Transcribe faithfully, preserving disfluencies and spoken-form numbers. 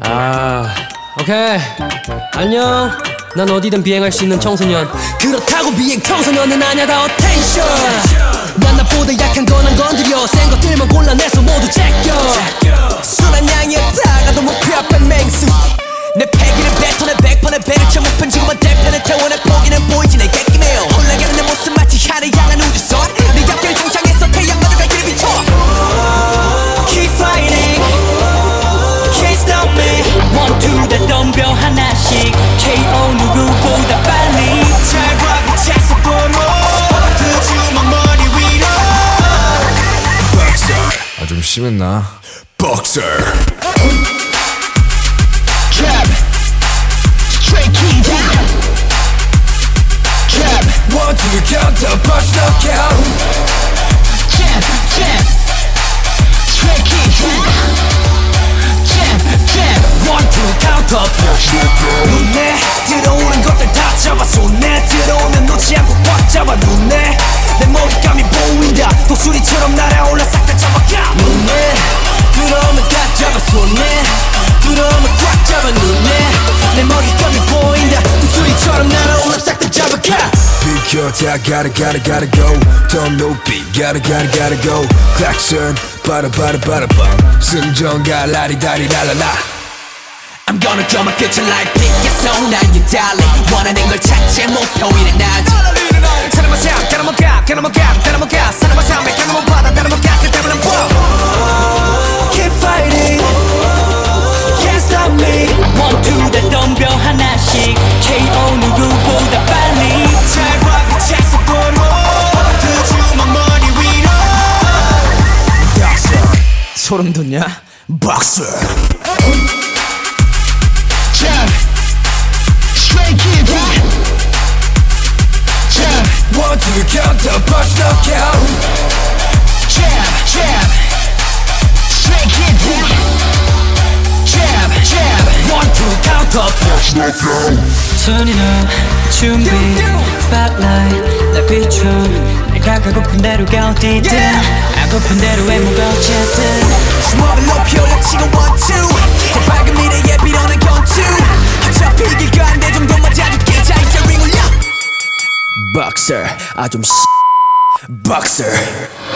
아, 오케이. 안녕. 난 어디든 비행할 수 있는 청소년. 그렇다고 비행 청소년은 아냐다 어텐션. 난 나보다 약한 건 안 건드려. 센 것들만 골라내서 모두 제껴. 순한 양이었다가도 목표 앞에 맹수. 내 패기를 뱉어내 백 번의 배를 쳐 목편 지구만 대편에 태워 내 포기는 보이지 내 객기네요. 올라가는 내 모습 마치 하늘 향한 우주선. 내 옆길 장창에서 태양마저 갈 길을 비춰. Keep fighting, can't stop me. One two 다 덤벼 하나씩 케이오 누구보다 빨리. 잘 봐 빛에서 보러 그 주먹 머리 위로. Boxer 아 좀 심했나? Boxer Jab, straight kick down. Jab, One two counter punch knockout. jab, jab, straight kick down. Jab, jab, One two counter punch. 눈에 들어오는 것들 다 잡아 손에 들어오면 놓지 않고 꽉 잡아 눈에 내 머리감이 보인다 독수리처럼 날아올라 싹 다 잡아가 눈에 들어오면 딱 잡아 손에 들어오면 꽉 잡아 눈에 내 먹잇감이 보인다 독수리처럼 날아올라 싹 다 잡아가. 비켜 다 gotta gotta gotta go. 더 높이 gotta gotta gotta go. Klaxon 바라 바라 바라 밤 승전가 라리다리 랄랄라. I'm gonna draw my future like Picasso 난 you darling 원하는 걸 찾지 목표 이래 나지 사람은 상 가라만 가 가라만 가 가라만 가 사람은 상에 가라만 받아 가라만 가 그 때문에 뭐 Keep fighting Can't stop me One two 다 덤벼 하나씩 케이오 누구보다 빨리. 잘 봐 빛에서 보러 그 주먹 머리 위로 Boxer 소름 돋냐? Boxer Jab, straight kick down. Jab, One two counter punch knockout. jab, jab, straight kick down. Jab, jab, One two counter punch. Turning up 준비 Spotlight 날 비춰 내가 가고픈 대로 가 어디든 가고픈 대로 해무가 어쨌든 주먹을 높이 올려 치고 one two 더 밝은 미래에 빌어낸 경투 어차피 길가 안돼 정도만 자줄게 자 이제 링 올려 Boxer 아 좀 Boxer